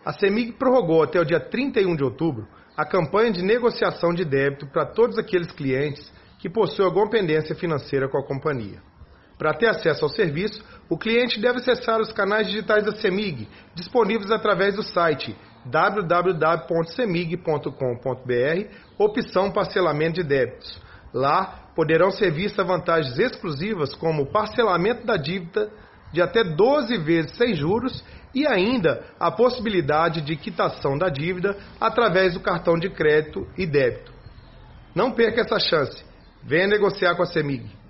A CEMIG prorrogou até o dia 31 de outubro a campanha de negociação de débito para todos aqueles clientes que possuem alguma pendência financeira com a companhia. Para ter acesso ao serviço, o cliente deve acessar os canais digitais da CEMIG, disponíveis através do site www.cemig.com.br, opção parcelamento de débitos. Lá, poderão ser vistas vantagens exclusivas como parcelamento da dívida de até 12 vezes sem juros e ainda a possibilidade de quitação da dívida através do cartão de crédito e débito. Não perca essa chance. Venha negociar com a CEMIG.